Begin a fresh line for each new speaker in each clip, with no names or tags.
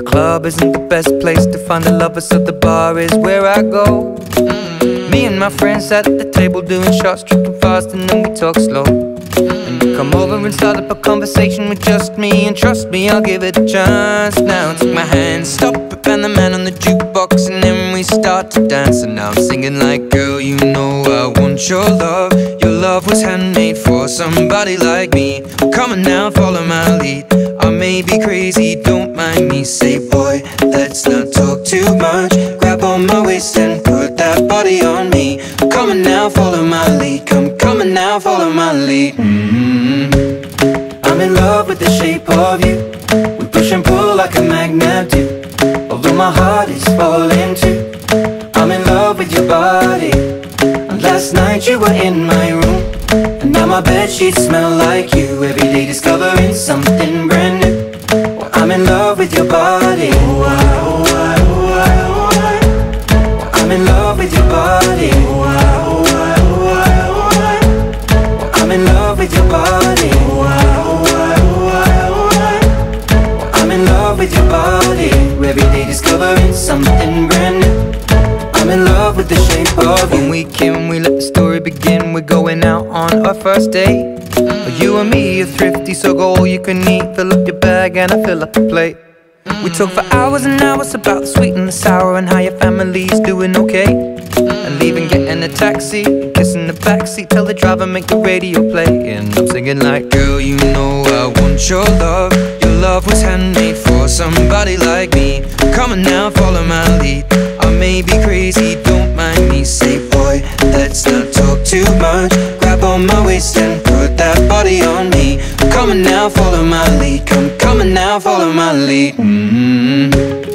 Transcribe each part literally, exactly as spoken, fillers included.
club isn't the best place to find a lover, so the bar is where I go. mm. Me and my friends at the table doing shots, tripping fast, and then we talk slow. And you come over and start up a conversation with just me, and trust me, I'll give it a chance. Now take my hand, stop it, and the man on the jukebox, and then we start to dance. And now I'm singing like, girl, you know I want your love. Your love was handmade for somebody like me. Come on now, follow my lead. I may be crazy, don't mind me. Say, boy, let's not talk too much. Grab on my waist and put that body on me. Come on now, follow my lead. Come, come on now, follow my lead. mm-hmm. I'm in love with the shape of you. We push and pull like a magnet do. Although my heart is falling too, I'm in love with your body. And last night you were in my room, and now my bedsheets smell like you. Every day discovering something brand new. Well, I'm in love with your body. Oh, I, oh, I, oh, I, oh, I. Well, I'm in love with your body. Oh, I, oh, I, oh, I, oh, I. Well, I'm in love with your body. Oh, I, oh, I, oh, I, oh, I. Well, I'm in love with your body. Every day discovering something brand new. I'm in love with the shape of you. When we came, we let the story begin. We're going out on our first date. mm. You and me are thrifty, so go all you can eat. Fill up your bag and I fill up the plate. mm. We talk for hours and hours about the sweet and the sour, and how your family's doing okay. mm. And leaving, getting a taxi, kissing the backseat, tell the driver make the radio play. And I'm singing like, girl, you know I want your love. Your love was handmade for somebody like me. Come on now, follow my lead. I may be crazy, don't mind me. Say, boy, let's not talk too much. Grab on my waist and put that body on me. Come on now, follow my lead. Come, come on now, follow my lead. mm-hmm.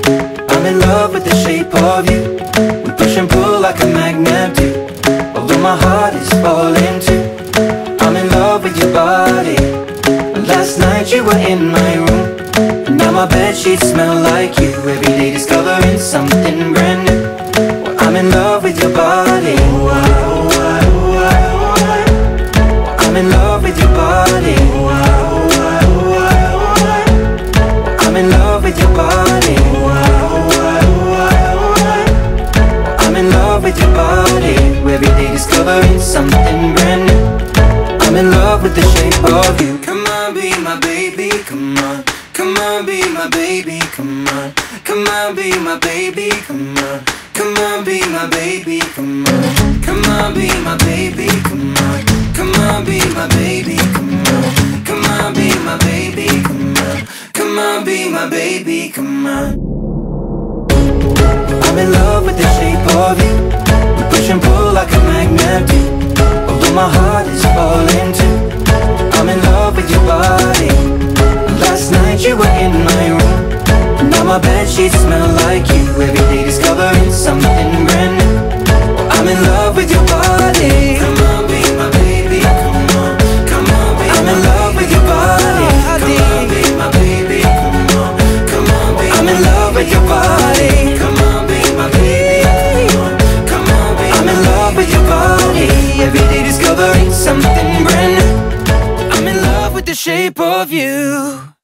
I'm in love with the shape of you. We push and pull like a magnet do. Although my heart is falling too, I'm in love with your body. Last night you were in my room, and now my bedsheets smell like you. Every day discovering something brand new. Well, I'm in love with your body. Oh, I, oh, I, oh, I, oh, I. I'm in love with your body. Oh, I, oh, I, oh, I, oh, I. I'm in love with your body. Oh, I, oh, I, oh, I, oh, I. I'm in love with your body. Every day discovering something brand new. I'm in love with the shape of you. Come on, be my baby, come on. Come on, be my baby, come on. Come on, be my baby, come on. Come on, be my baby, come on. Come on, be my baby, come on. Come on, be my baby, come on. Come on, be my baby, come on. Come on, be my baby, come on. I'm in love with the shape of you. We push and pull like a magnet do. Although my heart is falling too, I'm in love with your body. Last night you were in my room, now my bedsheets smell like you. Every day discovering something brand new. I'm in love with your body. Come on, be my baby, come on. Come on, be I'm in love with your body. Come on, be my baby, come on. Come on, be I'm in love with your body. Come on, be my baby, come on. Come on, be I'm in love with your body. Every day discovering something brand new. I'm in love with the shape of you.